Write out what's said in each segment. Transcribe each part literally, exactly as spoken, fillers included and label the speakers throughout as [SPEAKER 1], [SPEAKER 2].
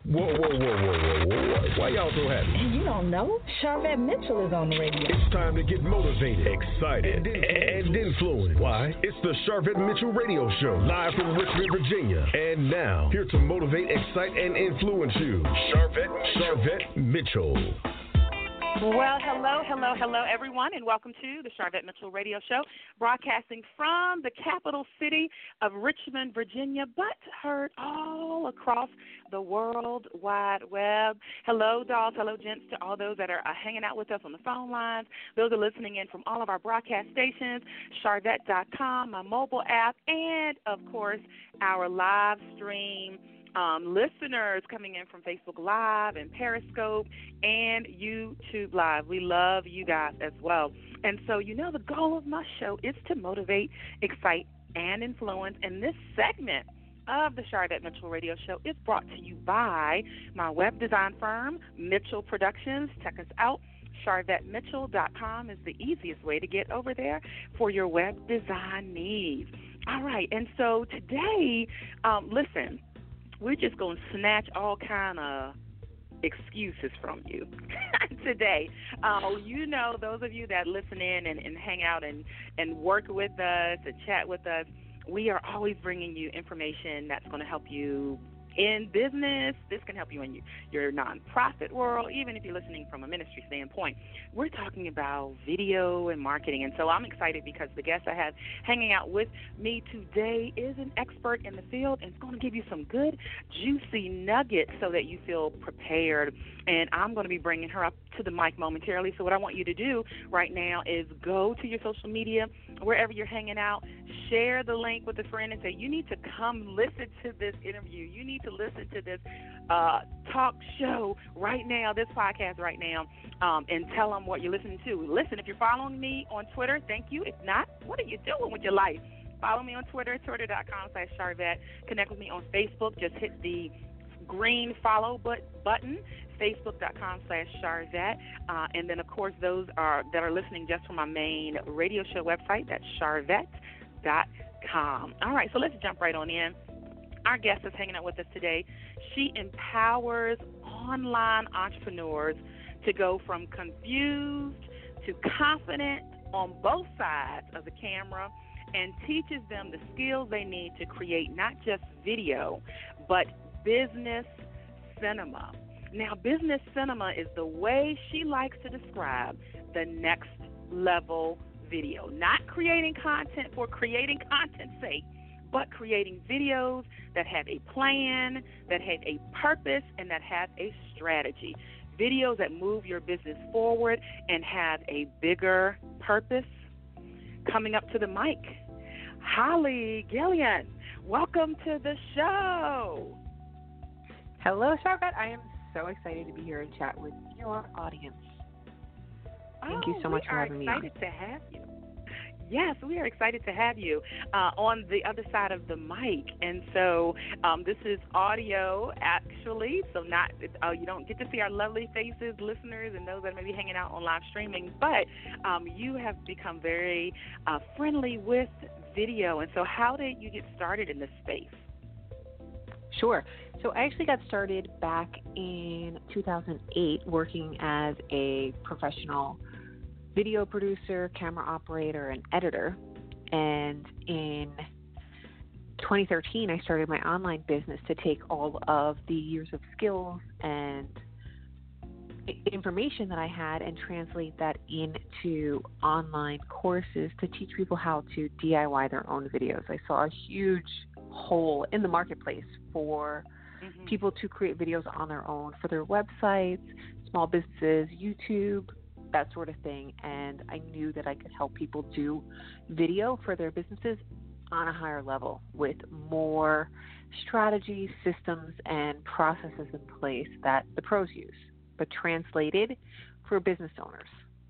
[SPEAKER 1] Whoa, whoa, whoa, whoa, whoa, whoa. Why y'all so happy?
[SPEAKER 2] You don't know? Charvette Mitchell is on the radio.
[SPEAKER 1] It's time to get motivated, excited, and, and influenced. Why? It's the Charvette Mitchell Radio Show, live from Richmond, Virginia. And now, here to motivate, excite, and influence you, Charvette, Charvette Mitchell.
[SPEAKER 3] Well, hello, hello, hello, everyone, and welcome to the Charvette Mitchell Radio Show, broadcasting from the capital city of Richmond, Virginia, but heard all across the World Wide Web. Hello, dolls, hello, gents, to all those that are uh, hanging out with us on the phone lines, those are listening in from all of our broadcast stations, charvette dot com, my mobile app, and, of course, our live stream Um, listeners coming in from Facebook Live and Periscope and YouTube Live. We love you guys as well. And so, you know, the goal of my show is to motivate, excite, and influence. And this segment of the Charvette Mitchell Radio Show is brought to you by my web design firm, Mitchell Productions. Check us out. charvette mitchell dot com is the easiest way to get over there for your web design needs. All right. And so today, um, listen, we're just going to snatch all kind of excuses from you today. Uh, you know, those of you that listen in and, and hang out and, and work with us and chat with us, we are always bringing you information that's going to help you in business. This can help you in your, your nonprofit world, even if you're listening from a ministry standpoint. We're talking about video and marketing, and so I'm excited because the guest I have hanging out with me today is an expert in the field and is going to give you some good, juicy nuggets so that you feel prepared. And I'm going to be bringing her up to the mic momentarily. So what I want you to do right now is go to your social media, wherever you're hanging out, share the link with a friend and say, you need to come listen to this interview. You need to listen to this uh, talk show right now, this podcast right now, um, and tell them what you're listening to. Listen, if you're following me on Twitter, thank you. If not, what are you doing with your life? Follow me on Twitter, twitter dot com slash Charvette. Connect with me on Facebook. Just hit the green follow but button, facebook dot com slash Charvette. Uh, and then, of course, those are that are listening just from my main radio show website, that's charvette dot com. All right, so let's jump right on in. Our guest is hanging out with us today. She empowers online entrepreneurs to go from confused to confident on both sides of the camera and teaches them the skills they need to create not just video, but business cinema. Now, business cinema is the way she likes to describe the next level video. Not creating content for creating content's sake, but creating videos that have a plan, that have a purpose, and that have a strategy. Videos that move your business forward and have a bigger purpose. Coming up to the mic, Holly Gillian. Welcome to the show.
[SPEAKER 4] Hello, Charvette. I am so excited to be here and chat with your audience. Thank
[SPEAKER 3] oh,
[SPEAKER 4] you so much for having me on.
[SPEAKER 3] We are excited to have you. Yes, we are excited to have you uh, on the other side of the mic. And so um, this is audio, actually, so not uh, you don't get to see our lovely faces, listeners, and those that may be hanging out on live streaming. But um, you have become very uh, friendly with video. And so how did you get started in this space?
[SPEAKER 4] Sure. So I actually got started back in two thousand eight working as a professional video producer, camera operator, and editor. And in twenty thirteen, I started my online business to take all of the years of skills and information that I had and translate that into online courses to teach people how to D I Y their own videos. I saw a huge hole in the marketplace for mm-hmm. people to create videos on their own for their websites, small businesses, YouTube, that sort of thing. And I knew that I could help people do video for their businesses on a higher level with more strategy, systems, and processes in place that the pros use, but translated for business owners.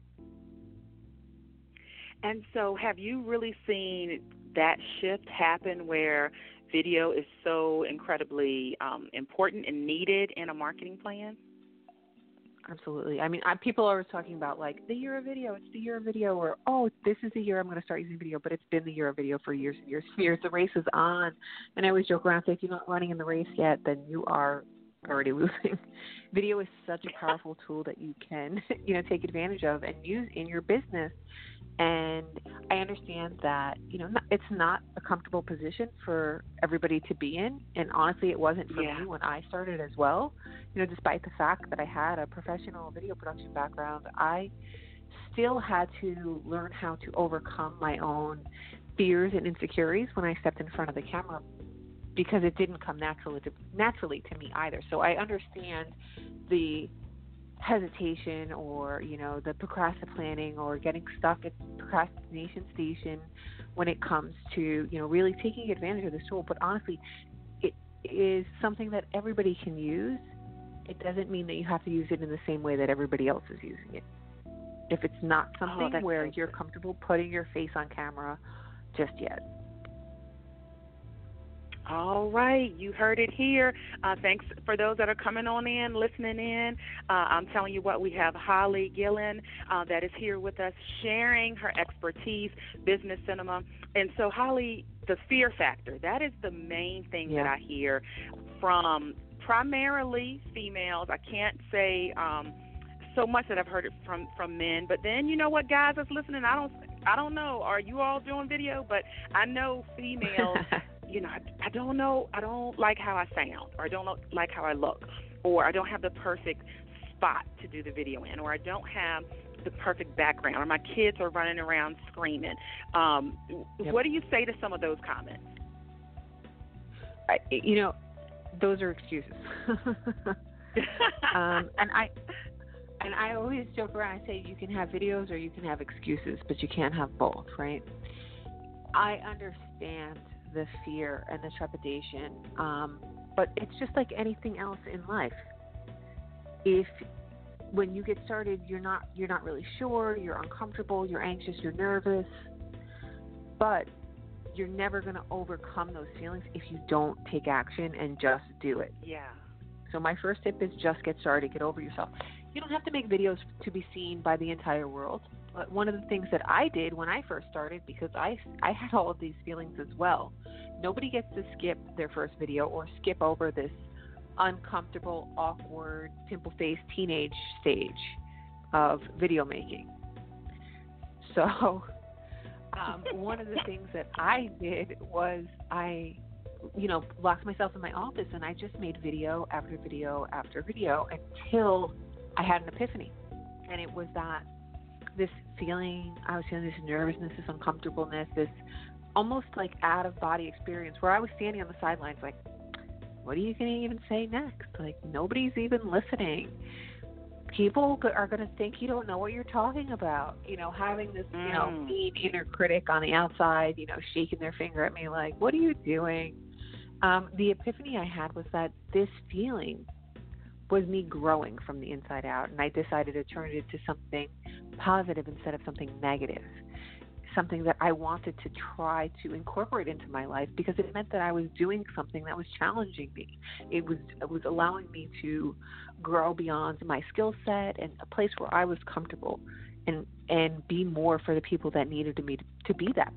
[SPEAKER 3] And so have you really seen that shift happen where video is so incredibly um, important and needed in a marketing plan?
[SPEAKER 4] Absolutely. I mean, I, people are always talking about, like, the year of video. It's the year of video, or, oh, this is the year I'm going to start using video, but it's been the year of video for years and years and years. The race is on. And I always joke around, say, if you're not running in the race yet, then you are already losing. Video is such a powerful tool that you can, you know, take advantage of and use in your business. And I understand that, you know, it's not a comfortable position for everybody to be in. And honestly, it wasn't for
[SPEAKER 3] yeah.
[SPEAKER 4] me when I started as well. You know, despite the fact that I had a professional video production background, I still had to learn how to overcome my own fears and insecurities when I stepped in front of the camera, because it didn't come naturally to, naturally to me either. So I understand the hesitation or, you know, the procrastinating or getting stuck at procrastination station when it comes to, you know, really taking advantage of this tool. But honestly, it is something that everybody can use. It doesn't mean that you have to use it in the same way that everybody else is using it. If it's not something
[SPEAKER 3] oh,
[SPEAKER 4] where
[SPEAKER 3] so
[SPEAKER 4] you're comfortable putting your face on camera just yet.
[SPEAKER 3] All right, you heard it here. Uh, thanks for those that are coming on in, listening in. Uh, I'm telling you what, we have Holly Gillen uh, that is here with us, sharing her expertise, business cinema. And so, Holly, the fear factor, that is the main thing
[SPEAKER 4] yeah.
[SPEAKER 3] that I hear from primarily females. I can't say um, so much that I've heard it from, from men. But then, you know what, guys that's listening, I don't, I don't know, are you all doing video? But I know females. You know, I, I don't know, I don't like how I sound, or I don't look, like how I look, or I don't have the perfect spot to do the video in, or I don't have the perfect background, or my kids are running around screaming. Um, yep. What do you say to some of those comments?
[SPEAKER 4] I, you know, those are excuses. um, and I and I always joke around, I say you can have videos or you can have excuses, but you can't have both, right? I understand the fear and the trepidation, um, but it's just like anything else in life. If when you get started, you're not you're not really sure, you're uncomfortable, you're anxious, you're nervous, but you're never going to overcome those feelings if you don't take action and just do it.
[SPEAKER 3] Yeah.
[SPEAKER 4] So my first tip is just get started, get over yourself. You don't have to make videos to be seen by the entire world. But one of the things that I did when I first started, because I, I had all of these feelings as well, nobody gets to skip their first video or skip over this uncomfortable, awkward, pimple-faced teenage stage of video making. So um, one of the things that I did was I, you know, locked myself in my office and I just made video after video after video until I had an epiphany. And it was that this feeling, I was feeling this nervousness, this uncomfortableness, this almost like out-of-body experience where I was standing on the sidelines like, what are you going to even say next? Like, nobody's even listening. People are going to think you don't know what you're talking about. You know, having this, you know,
[SPEAKER 3] mm.
[SPEAKER 4] mean inner critic on the outside, you know, shaking their finger at me like, what are you doing? Um, the epiphany I had was that this feeling was me growing from the inside out, and I decided to turn it into something positive instead of something negative, something that I wanted to try to incorporate into my life because it meant that I was doing something that was challenging me. It was it was allowing me to grow beyond my skill set and a place where I was comfortable and and be more for the people that needed me to, to be that.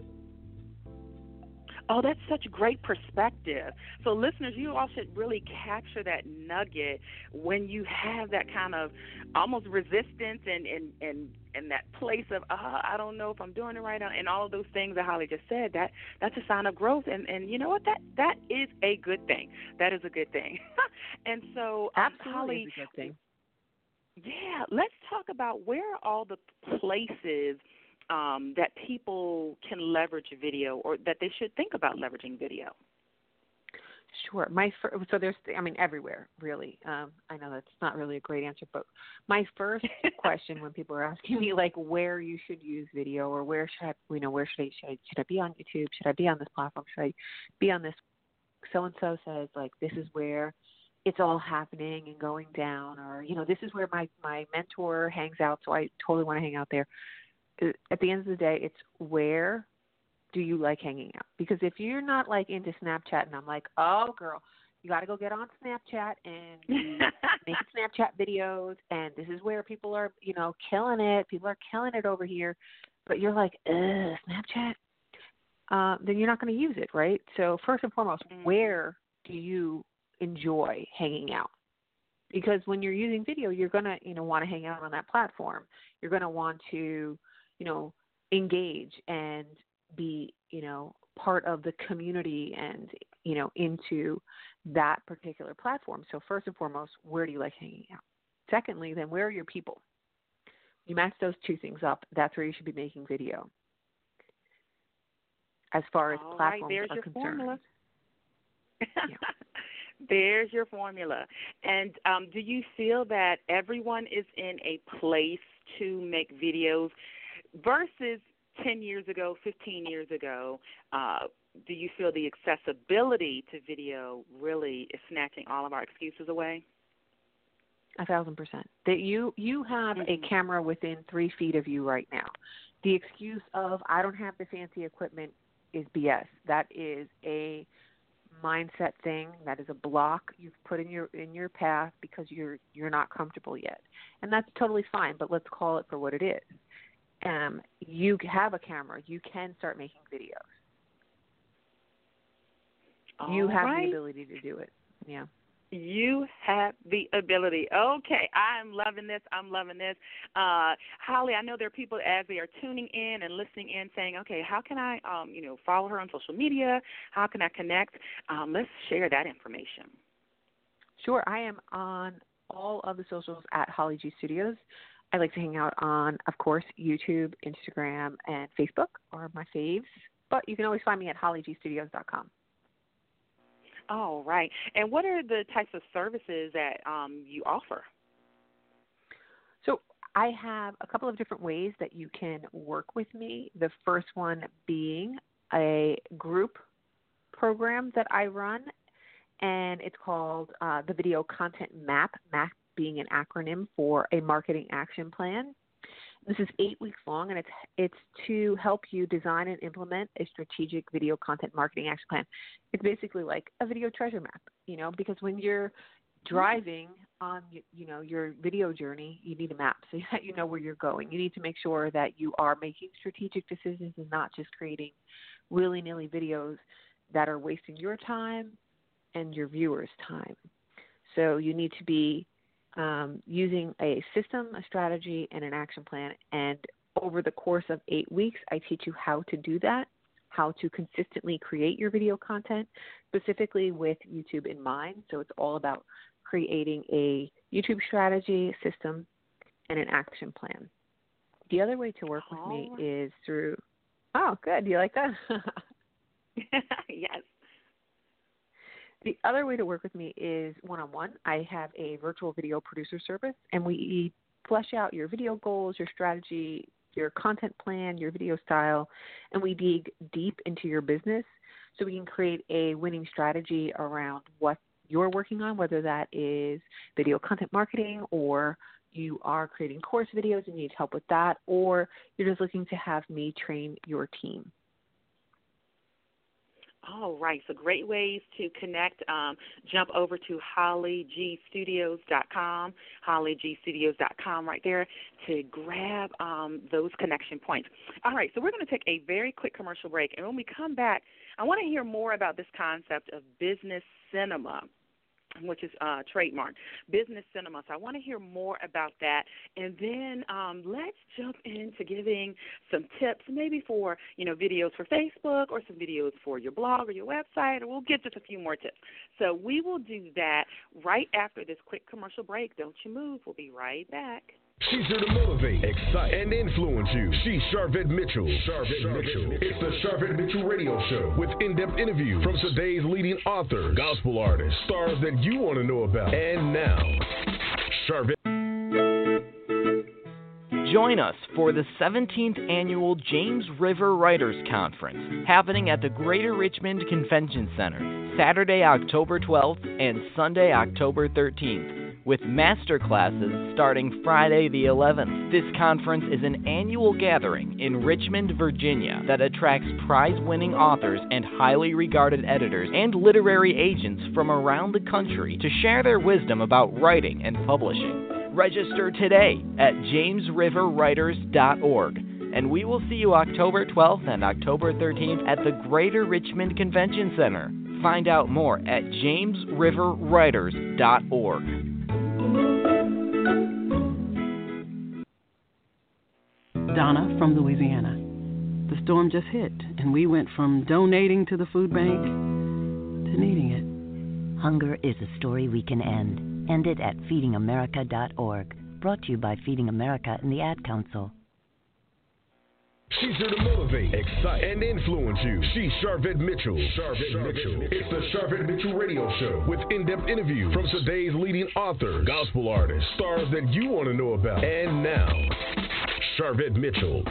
[SPEAKER 3] Oh, that's such great perspective. So listeners, you all should really capture that nugget when you have that kind of almost resistance and, and, and, and that place of, uh, I don't know if I'm doing it right, and all of those things that Holly just said, that that's a sign of growth. And, and you know what? That that is a good thing. That is a good thing. And so, um,
[SPEAKER 4] Absolutely
[SPEAKER 3] Holly,
[SPEAKER 4] is a good thing.
[SPEAKER 3] Yeah, let's talk about where are all the places Um, that people can leverage video, or that they should think about leveraging video.
[SPEAKER 4] Sure. My fir- so there's, I mean, everywhere, really. Um, I know that's not really a great answer, but my first question when people are asking me, like, where you should use video, or where should I, you know, where should I, should I, should I be on YouTube? Should I be on this platform? Should I be on this? So-and-so says, like, this is where it's all happening and going down, or, you know, this is where my, my mentor hangs out, so I totally want to hang out there. At the end of the day, it's where do you like hanging out? Because if you're not like into Snapchat, and I'm like, oh, girl, you got to go get on Snapchat and make Snapchat videos, and this is where people are, you know, killing it. People are killing it over here. But you're like, ugh, Snapchat? Uh, then you're not going to use it, right? So first and foremost,
[SPEAKER 3] mm-hmm.
[SPEAKER 4] where do you enjoy hanging out. Because when you're using video, you're going to, you know, want to hang out on that platform. You're going to want to, you know, engage and be, you know, part of the community and, you know, into that particular platform. So first and foremost, where do you like hanging out? Secondly, then where are your people? You match those two things up. That's where you should be making video. As far as
[SPEAKER 3] All
[SPEAKER 4] platforms
[SPEAKER 3] right, there's
[SPEAKER 4] are
[SPEAKER 3] your
[SPEAKER 4] concerned.
[SPEAKER 3] Formula.
[SPEAKER 4] Yeah.
[SPEAKER 3] There's your formula. And um, do you feel that everyone is in a place to make videos versus ten years ago, fifteen years ago? Uh, do you feel the accessibility to video really is snatching all of our excuses away?
[SPEAKER 4] A thousand percent. That you you have
[SPEAKER 3] mm-hmm.
[SPEAKER 4] a camera within three feet of you right now. The excuse of I don't have the fancy equipment is B S. That is a mindset thing. That is a block you've put in your in your path because you're you're not comfortable yet, and that's totally fine. But let's call it for what it is. Um, you have a camera. You can start making videos.
[SPEAKER 3] All
[SPEAKER 4] you have
[SPEAKER 3] right.
[SPEAKER 4] the ability to do it. Yeah.
[SPEAKER 3] You have the ability. Okay, I'm loving this. I'm loving this. Uh, Holly, I know there are people as they are tuning in and listening in saying, okay, how can I, um, you know, follow her on social media? How can I connect? Um, let's share that information.
[SPEAKER 4] Sure. I am on all of the socials at Holly G Studios. I like to hang out on, of course, YouTube, Instagram, and Facebook are my faves. But you can always find me at holly g studios dot com.
[SPEAKER 3] All right. And what are the types of services that um, you offer?
[SPEAKER 4] So I have a couple of different ways that you can work with me. The first one being a group program that I run, and it's called uh, the Video Content Map, MAP being an acronym for a marketing action plan. This is eight weeks long, and it's it's to help you design and implement a strategic video content marketing action plan. It's basically like a video treasure map, you know, because when you're driving on, you know, your video journey, you need a map so that you know where you're going. You need to make sure that you are making strategic decisions and not just creating willy-nilly videos that are wasting your time and your viewers' time. So you need to be Um, using a system, a strategy, and an action plan. And over the course of eight weeks, I teach you how to do that, how to consistently create your video content, specifically with YouTube in mind. So it's all about creating a YouTube strategy, system, and an action plan. The other way to work with
[SPEAKER 3] oh.
[SPEAKER 4] me is through, oh, good. Do you like that?
[SPEAKER 3] Yes.
[SPEAKER 4] The other way to work with me is one-on-one. I have a virtual video producer service, and we flesh out your video goals, your strategy, your content plan, your video style, and we dig deep into your business so we can create a winning strategy around what you're working on, whether that is video content marketing or you are creating course videos and need help with that, or you're just looking to have me train your team.
[SPEAKER 3] All right, so great ways to connect. Um, jump over to holly g studios dot com, holly g studios dot com right there to grab um, those connection points. All right, so we're going to take a very quick commercial break, and when we come back, I want to hear more about this concept of business cinema, which is uh, trademark, business cinema. So I want to hear more about that. And then um, let's jump into giving some tips, maybe for, you know, videos for Facebook or some videos for your blog or your website, or we'll get just a few more tips. So we will do that right after this quick commercial break. Don't you move. We'll be right back.
[SPEAKER 1] She's here to motivate, excite, and influence you. She's Sharvette Mitchell. Sharvette, Sharvette Mitchell. Mitchell. It's the Sharvette Mitchell Radio Show with in-depth interviews from today's leading authors, gospel artists, stars that you want to know about. And now, Sharvette.
[SPEAKER 5] Join us for the seventeenth Annual James River Writers Conference, happening at the Greater Richmond Convention Center, Saturday, October twelfth and Sunday, October thirteenth. With master classes starting Friday the eleventh. This conference is an annual gathering in Richmond, Virginia that attracts prize-winning authors and highly regarded editors and literary agents from around the country to share their wisdom about writing and publishing. Register today at james river writers dot org, and we will see you October twelfth and October thirteenth at the Greater Richmond Convention Center. Find out more at james river writers dot org.
[SPEAKER 6] Donna from Louisiana. The storm just hit, and we went from donating to the food bank to needing it.
[SPEAKER 7] Hunger is a story we can end. End it at feeding america dot org. Brought to you by Feeding America and the Ad Council.
[SPEAKER 1] She's here to motivate, excite, and influence you. She's Sharvette Mitchell. Sharvette, Sharvette Mitchell. Mitchell. It's the Sharvette Mitchell Radio Show with in-depth interviews from today's leading authors, gospel artists, stars that you want to know about. And now, Sharvette Mitchell.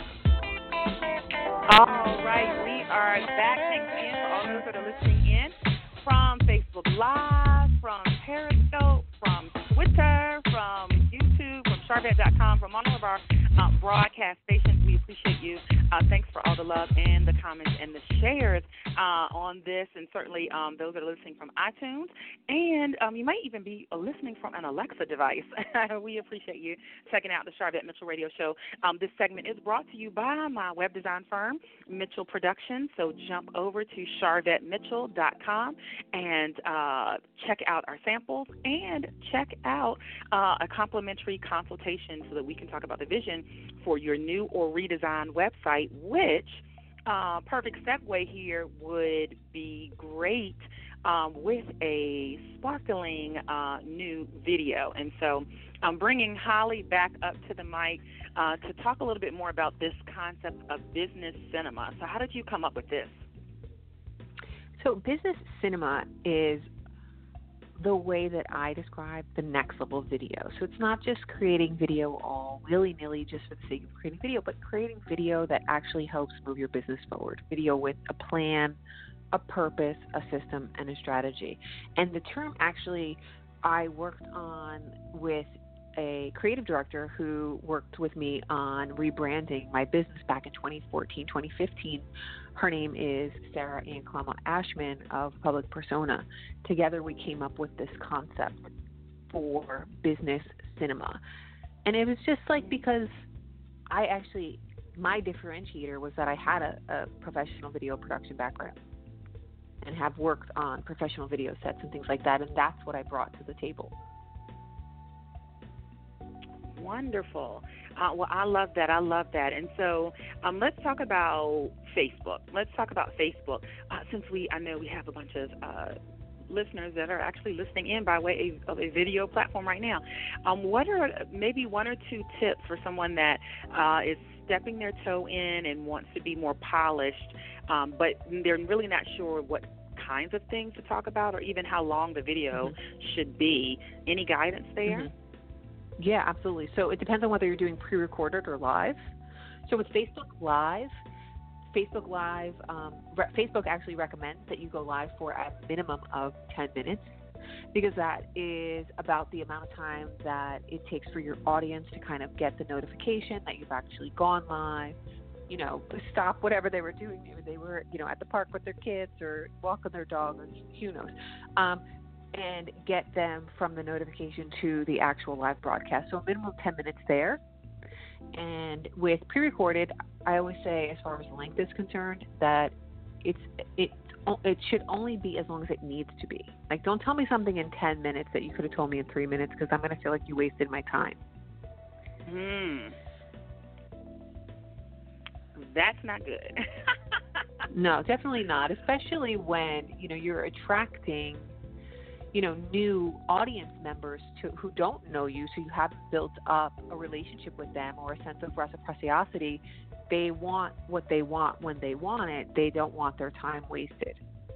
[SPEAKER 3] All right, we are back. Thanks again for all those that are listening in from Facebook Live, from Periscope, from Twitter, from YouTube, from Sharvette dot com, from all of our uh, broadcast stations. We appreciate you. Uh, thanks for all the love and the comments and the shares uh, on this, and certainly um, those that are listening from iTunes. And um, you might even be listening from an Alexa device. We appreciate you checking out the Sharvette Mitchell Radio Show. Um, this segment is brought to you by my web design firm, Mitchell Productions. So jump over to Sharvette Mitchell dot com and uh, check out our samples and check out uh, a complimentary consultation so that we can talk about the vision for your new or redesigned website, which uh, perfect segue here would be great um, with a sparkling uh, new video. And so I'm bringing Holly back up to the mic uh, to talk a little bit more about this concept of business cinema. So how did you come up with this?
[SPEAKER 4] So business cinema is the way that I describe the next level of video. So it's not just creating video all willy-nilly just for the sake of creating video, but creating video that actually helps move your business forward. Video with a plan, a purpose, a system, and a strategy. And the term actually I worked on with a creative director who worked with me on rebranding my business back in twenty fourteen, twenty fifteen. Her name is Sarah Ann Klama Ashman of Public Persona. Together we came up with this concept for business cinema. And it was just like because I actually, my differentiator was that I had a, a professional video production background and have worked on professional video sets and things like that, and that's what I brought to the table.
[SPEAKER 3] Wonderful. Uh, well, I love that. I love that. And so um, let's talk about Facebook. Let's talk about Facebook. Uh, since we, I know we have a bunch of uh, listeners that are actually listening in by way of a video platform right now. Um, what are maybe one or two tips for someone that uh, is stepping their toe in and wants to be more polished, um, but they're really not sure what kinds of things to talk about or even how long the video mm-hmm. should be? Any guidance there?
[SPEAKER 4] Mm-hmm. Yeah, absolutely. So it depends on whether you're doing pre-recorded or live. So with Facebook Live, Facebook Live, um, re- Facebook actually recommends that you go live for a minimum of ten minutes because that is about the amount of time that it takes for your audience to kind of get the notification that you've actually gone live, you know, stop whatever they were doing. Maybe they were, you know, at the park with their kids or walking their dog or who knows. Um, and get them from the notification to the actual live broadcast. So a minimum of ten minutes there. And with pre-recorded, I always say, as far as length is concerned, that it's it it should only be as long as it needs to be. Like, don't tell me something in ten minutes that you could have told me in three minutes because I'm going to feel like you wasted my time.
[SPEAKER 3] Hmm. That's not good.
[SPEAKER 4] No, definitely not, especially when, you know, you're attracting you know, new audience members to, who don't know you, so you haven't built up a relationship with them or a sense of reciprocity. They want what they want when they want it. They don't want their time wasted.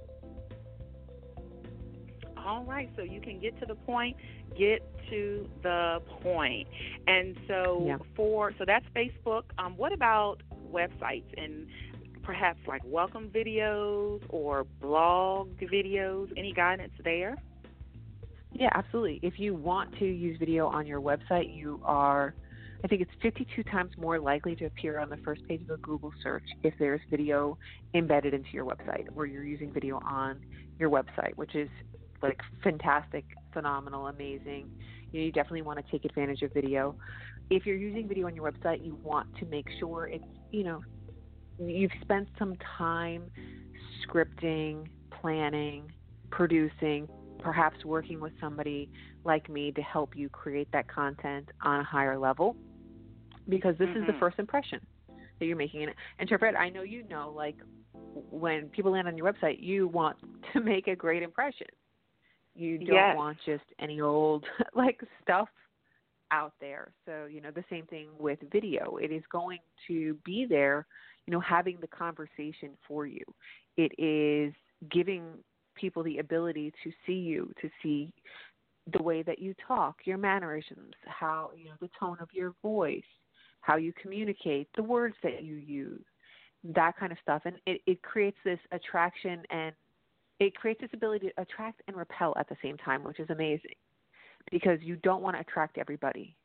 [SPEAKER 3] All right, so you can get to the point, get to the point. And so
[SPEAKER 4] yeah.
[SPEAKER 3] for so that's Facebook. Um, what about websites and perhaps like welcome videos or blog videos? Any guidance there?
[SPEAKER 4] Yeah, absolutely. If you want to use video on your website, you are, I think it's fifty-two times more likely to appear on the first page of a Google search if there's video embedded into your website or you're using video on your website, which is like fantastic, phenomenal, amazing. You know, you definitely want to take advantage of video. If you're using video on your website, you want to make sure it's, you know, you've spent some time scripting, planning, producing, perhaps working with somebody like me to help you create that content on a higher level, because this mm-hmm. is the first impression that you're making. And Sharvette, I know you know, like, when people land on your website, you want to make a great impression. You don't
[SPEAKER 3] yes.
[SPEAKER 4] want just any old, like, stuff out there. So, you know, the same thing with video. It is going to be there, you know, having the conversation for you. It is giving people the ability to see you, to see the way that you talk, your mannerisms, how, you know, the tone of your voice, how you communicate, the words that you use, that kind of stuff. And it, it creates this attraction, and it creates this ability to attract and repel at the same time, which is amazing, because you don't want to attract everybody.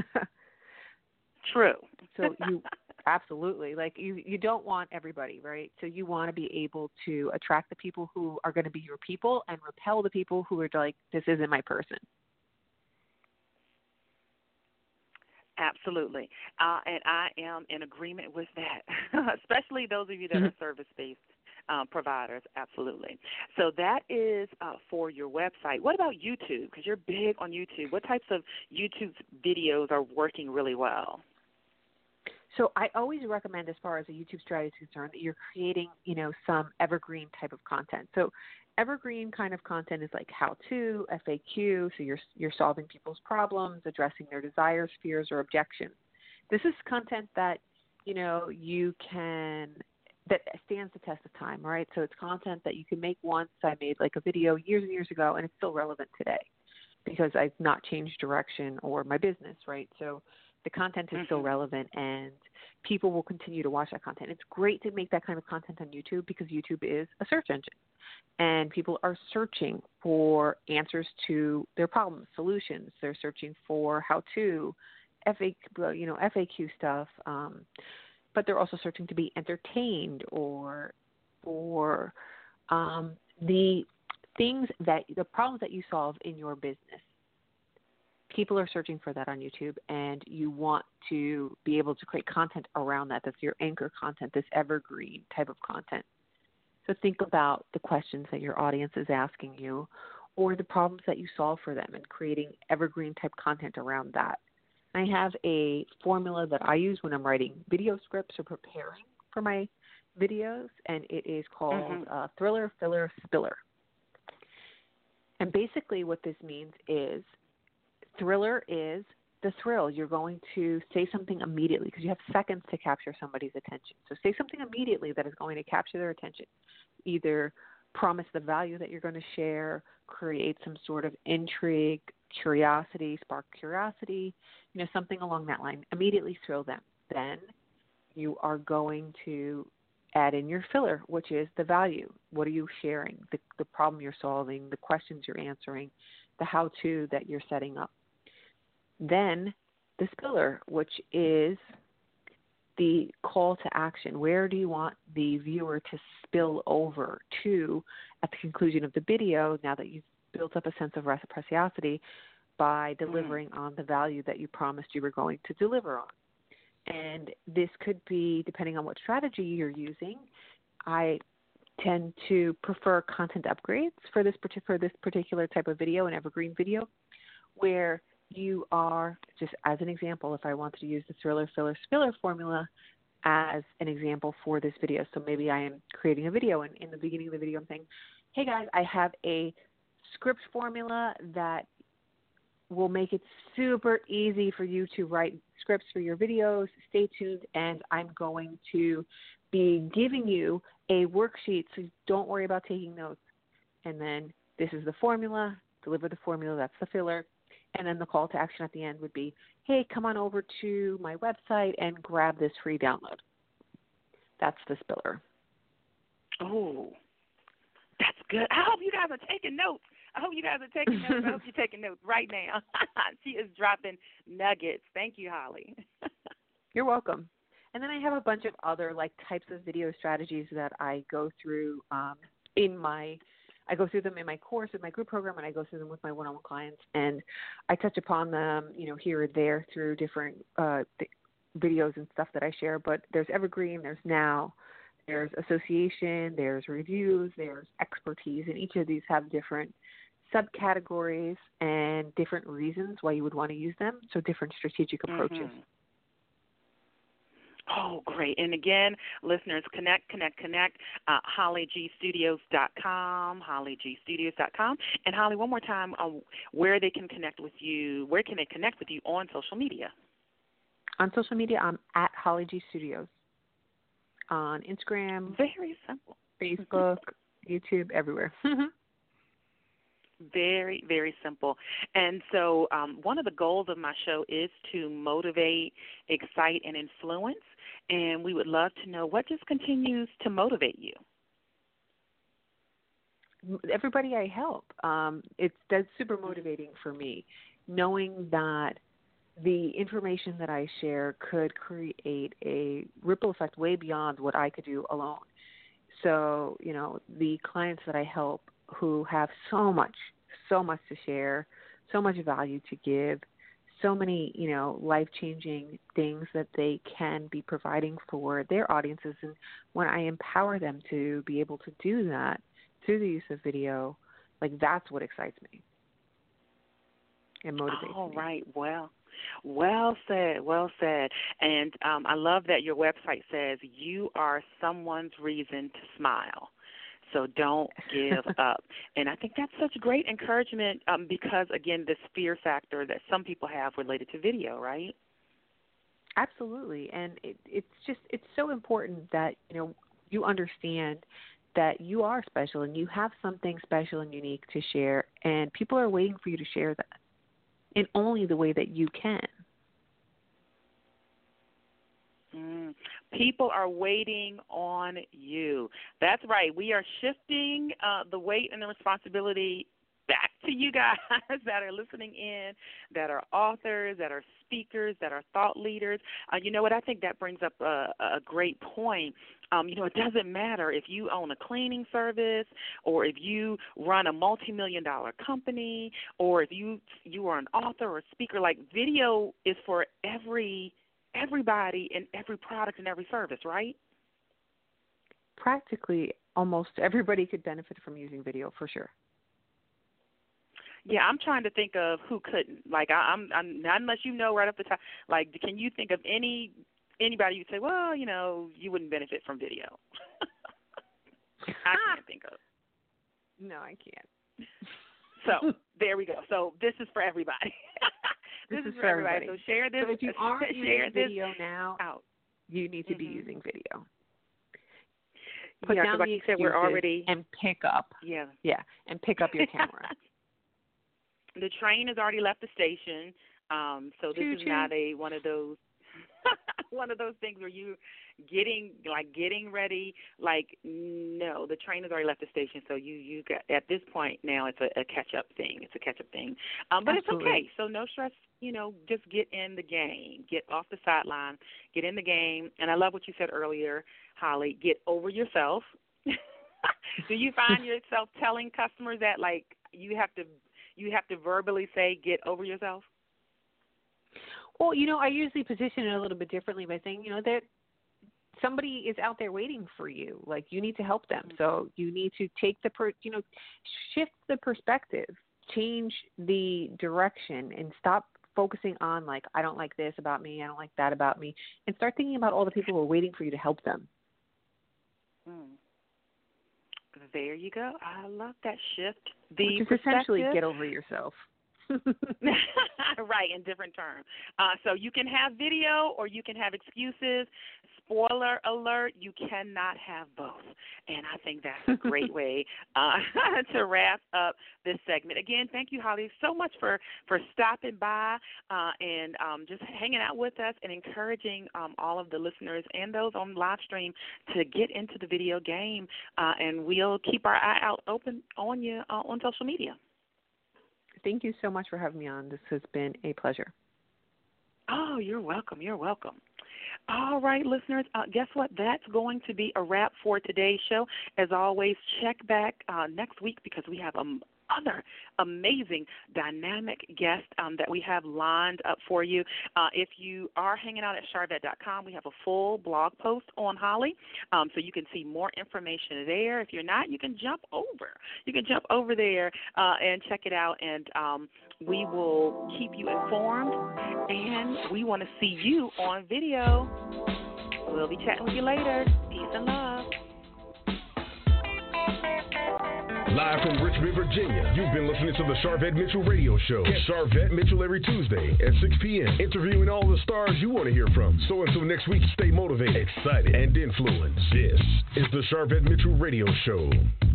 [SPEAKER 3] True.
[SPEAKER 4] So you absolutely, like, you, you don't want everybody, right? So you want to be able to attract the people who are going to be your people and repel the people who are like, this isn't my person.
[SPEAKER 3] Absolutely. Uh, and I am in agreement with that, especially those of you that are service-based um, providers. Absolutely. So that is uh, for your website. What about YouTube? Because you're big on YouTube. What types of YouTube videos are working really well?
[SPEAKER 4] So I always recommend, as far as a YouTube strategy is concerned, that you're creating, you know, some evergreen type of content. So evergreen kind of content is like how-to, F A Q, so you're you're solving people's problems, addressing their desires, fears, or objections. This is content that, you know, you can, that stands the test of time, right? So it's content that you can make once. I made like a video years and years ago, and it's still relevant today because I've not changed direction or my business, right? So the content is mm-hmm. still relevant, and people will continue to watch that content. It's great to make that kind of content on YouTube because YouTube is a search engine, and people are searching for answers to their problems, solutions. They're searching for how-to, F A Q, you know, F A Q stuff, um, but they're also searching to be entertained or for um, the things that the problems that you solve in your business. People are searching for that on YouTube, and you want to be able to create content around that. That's your anchor content, this evergreen type of content. So think about the questions that your audience is asking you or the problems that you solve for them, and creating evergreen type content around that. I have a formula that I use when I'm writing video scripts or preparing for my videos, and it is called mm-hmm. uh, Thriller, Filler, Spiller. And basically what this means is, thriller is the thrill. You're going to say something immediately because you have seconds to capture somebody's attention. So say something immediately that is going to capture their attention. Either promise the value that you're going to share, create some sort of intrigue, curiosity, spark curiosity, you know, something along that line. Immediately thrill them. Then you are going to add in your filler, which is the value. What are you sharing? The, the problem you're solving, the questions you're answering, the how-to that you're setting up. Then the spiller, which is the call to action. Where do you want the viewer to spill over to at the conclusion of the video, now that you've built up a sense of reciprocity by delivering mm. on the value that you promised you were going to deliver on? And this could be, depending on what strategy you're using, I tend to prefer content upgrades for this, for this particular type of video, an evergreen video, where you are, just as an example, if I wanted to use the thriller, filler, spiller formula as an example for this video. So maybe I am creating a video, and in the beginning of the video I'm saying, hey guys, I have a script formula that will make it super easy for you to write scripts for your videos. Stay tuned, and I'm going to be giving you a worksheet, so don't worry about taking notes. And then this is the formula, deliver the formula, that's the filler. And then the call to action at the end would be, hey, come on over to my website and grab this free download. That's the spiller.
[SPEAKER 3] Oh, that's good. I hope you guys are taking notes. I hope you guys are taking notes. I hope you're taking notes right now. She is dropping nuggets. Thank you, Holly.
[SPEAKER 4] You're welcome. And then I have a bunch of other like types of video strategies that I go through um, in my I go through them in my course, in my group program, and I go through them with my one-on-one clients. And I touch upon them, you know, here or there through different uh, th- videos and stuff that I share. But there's evergreen, there's now, There's association, there's reviews, there's expertise, and each of these have different subcategories and different reasons why you would want to use them, so different strategic approaches.
[SPEAKER 3] Mm-hmm. Oh, great. And again, listeners, connect, connect, connect, uh, holly g studios dot com, holly g studios dot com. And, Holly, one more time, uh, where they can connect with you, where can they connect with you on social media?
[SPEAKER 4] On social media, I'm at Holly G Studios. On Instagram.
[SPEAKER 3] Very simple.
[SPEAKER 4] Facebook, YouTube, everywhere.
[SPEAKER 3] Very, very simple. And so um, one of the goals of my show is to motivate, excite, and influence. And we would love to know what just continues to motivate you.
[SPEAKER 4] Everybody I help. Um, it's that's super motivating for me, knowing that the information that I share could create a ripple effect way beyond what I could do alone. So, you know, the clients that I help who have so much, so much to share, so much value to give, so many, you know, life-changing things that they can be providing for their audiences. And when I empower them to be able to do that through the use of video, like that's what excites me and motivates
[SPEAKER 3] All
[SPEAKER 4] me.
[SPEAKER 3] right, well. Well said, well said. And um, I love that your website says you are someone's reason to smile. So don't give up. And I think that's such great encouragement um, because, again, this fear factor that some people have related to video, right?
[SPEAKER 4] Absolutely. And it, it's just, it's so important that, you know, you understand that you are special and you have something special and unique to share, and people are waiting for you to share that in only the way that you can.
[SPEAKER 3] Mm. People are waiting on you. That's right. We are shifting uh, the weight and the responsibility back to you guys that are listening in, that are authors, that are speakers, that are thought leaders. Uh, you know what? I think that brings up a, a great point. Um, you know, it doesn't matter if you own a cleaning service or if you run a multi-million dollar company or if you you are an author or a speaker. Like, video is for every everybody in every product and every service, right?
[SPEAKER 4] Practically almost everybody could benefit from using video for sure.
[SPEAKER 3] Yeah, I'm trying to think of who couldn't. Like, I, I'm, I'm not unless you know right off the top. Like, can you think of any anybody you'd say, well, you know, you wouldn't benefit from video? I can't think of.
[SPEAKER 4] No, I can't.
[SPEAKER 3] So there we go. So this is for everybody.
[SPEAKER 4] this,
[SPEAKER 3] this
[SPEAKER 4] is,
[SPEAKER 3] is
[SPEAKER 4] for everybody.
[SPEAKER 3] everybody. So share this.
[SPEAKER 4] So if you aren't
[SPEAKER 3] share
[SPEAKER 4] using
[SPEAKER 3] this
[SPEAKER 4] video now,
[SPEAKER 3] out.
[SPEAKER 4] you need to
[SPEAKER 3] mm-hmm.
[SPEAKER 4] be using video. Put
[SPEAKER 3] yeah,
[SPEAKER 4] down
[SPEAKER 3] like
[SPEAKER 4] the
[SPEAKER 3] you said, we're already
[SPEAKER 4] and pick up.
[SPEAKER 3] Yeah,
[SPEAKER 4] yeah, and pick up your camera.
[SPEAKER 3] The train has already left the station, um, so this
[SPEAKER 4] choo,
[SPEAKER 3] is
[SPEAKER 4] choo.
[SPEAKER 3] not a one of those one of those things where you getting like getting ready. Like, no, the train has already left the station, so you you got at this point now it's a, a catch up thing. It's a catch up thing, um, but
[SPEAKER 4] Absolutely.
[SPEAKER 3] it's okay. So no stress. You know, just get in the game. Get off the sideline. Get in the game. And I love what you said earlier, Holly. Get over yourself. Do you find yourself telling customers that, like, you have to you have to verbally say, get over yourself?
[SPEAKER 4] Well, you know, I usually position it a little bit differently by saying, you know, that somebody is out there waiting for you. Like, you need to help them. So you need to take the, per, you know, shift the perspective, change the direction, and stop focusing on, like, I don't like this about me, I don't like that about me, and start thinking about all the people who are waiting for you to help them.
[SPEAKER 3] Mm. There you go. I love that shift. The
[SPEAKER 4] Which is essentially get over yourself.
[SPEAKER 3] Right, in different terms. Uh, so you can have video or you can have excuses. Spoiler alert, you cannot have both. And I think that's a great way uh, to wrap up this segment. Again, thank you, Holly, so much for, for stopping by uh, and um, just hanging out with us and encouraging um, all of the listeners and those on live stream to get into the video game. Uh, and we'll keep our eye out open on you uh, on social media.
[SPEAKER 4] Thank you so much for having me on. This has been a pleasure.
[SPEAKER 3] Oh, you're welcome. You're welcome. All right, listeners, uh, guess what? That's going to be a wrap for today's show. As always, check back uh, next week because we have a, other amazing, dynamic guests um, that we have lined up for you. Uh, if you are hanging out at Sharvette dot com, we have a full blog post on Holly, um, so you can see more information there. If you're not, you can jump over. You can jump over there uh, and check it out, and um, we will keep you informed, and we want to see you on video. We'll be chatting with you later. Peace and love.
[SPEAKER 1] Live from Richmond, Virginia, you've been listening to the Sharvette Mitchell Radio Show. Catch Sharvette Mitchell every Tuesday at six p.m., interviewing all the stars you want to hear from. So until next week, stay motivated, excited, and influenced. This is the Sharvette Mitchell Radio Show.